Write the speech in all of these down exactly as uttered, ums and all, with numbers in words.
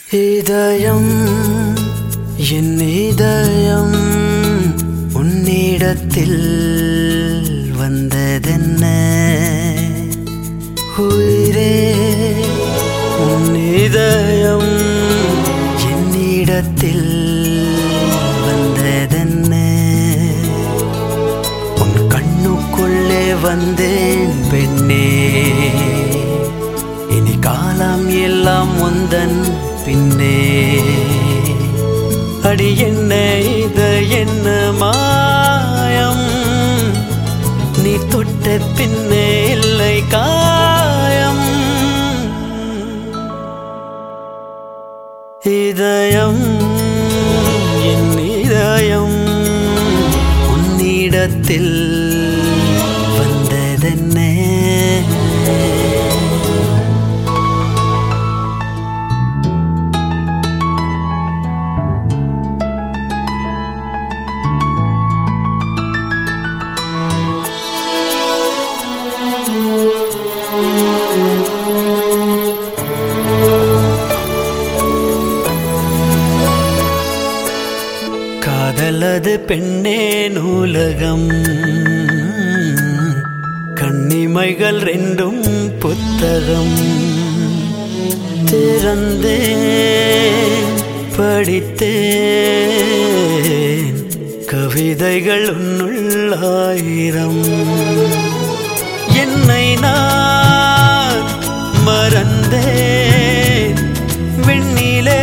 இதயம் என் இதயம் உன்னிடத்தில் வந்ததென்ன உயிரே உன் இதயம் என்னிடத்தில் வந்ததென்ன உன் கண்ணுக்குள்ளே வந்தேன் பெண்ணே இனி காலம் எல்லாம் உந்தன் பின்னே அடி என்ன இது என்ன மாயம் நீ தொட்ட பின்னே இல்லை காயம் இதயம் என் இதயம் உன்னிடத்தில் வந்ததென்ன காதலது பெண்ணே நூலகம் கண்ணிமைகள் ரெண்டும் புத்தகம் திறந்தேன் படித்தேன் கவிதைகள் உன்னுள்ளாயிரம் என்னை நான் மறந்தேன் வெண்ணிலே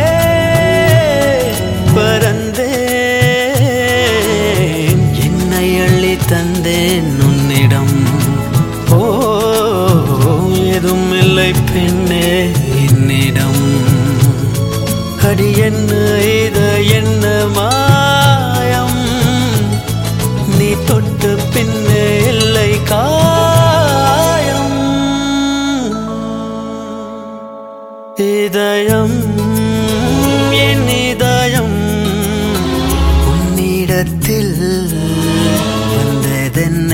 பறந்தேன் என்னை அள்ளி தந்தேன் உன்னிடம் ஓ ஏதும் இல்லை பெண்ணே என்னிடம் அடி என்ன இது என்ன மாயம் நீ தொட்டு பின்னே இல்லை காயம் இதயம் என் இதயம் உன்னிடத்தில் வந்ததென்ன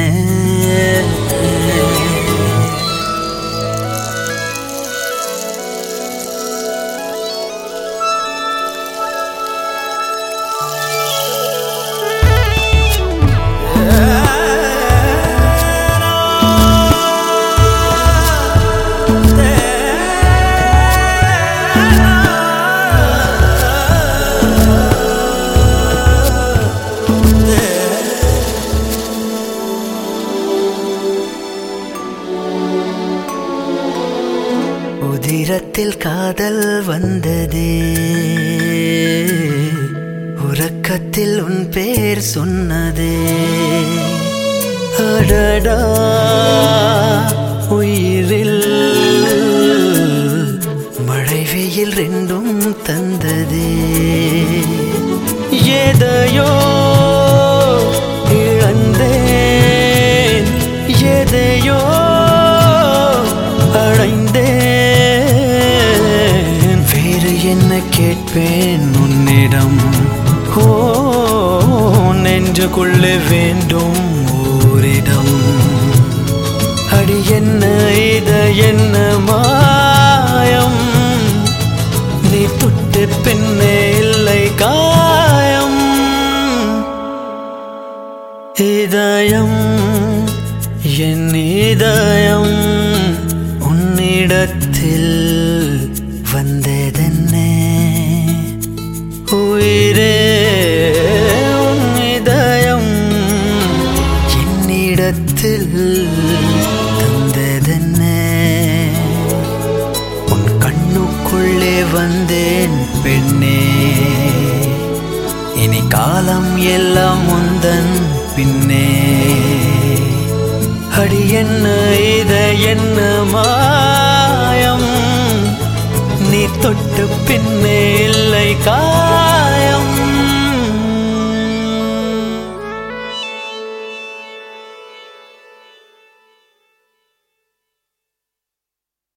உதிரத்தில் காதல் வந்ததே உறக்கத்தில் உன் பேர் சொன்னதே அடடா உயிரில் மழை வெயில் ரெண்டும் தந்ததே எதையோ இழந்தேன் எதையோ அடைந்தேன் வேறு என்ன கேட்பேன் உன்னிடம் ஓ நெஞ்சுக்குள்ளே வேண்டும் ஓரிடம் அடி என்ன இது என்ன மாயம் நீ தொட்டு பின்னே இல்லை காயம் இதயம் என் இதயம் உன்னிடத்தில் வந்ததென்ன உயிரே உன் இதயம் என்னிடத்தில் தந்ததென்ன உன் கண்ணுக்குள்ளே வந்தேன் பெண்ணே இனி காலம் எல்லாம் உந்தன் பின்னே அடி என்ன இது என்ன மாயம் நீ தொட்டு பின்னே இல்லை கா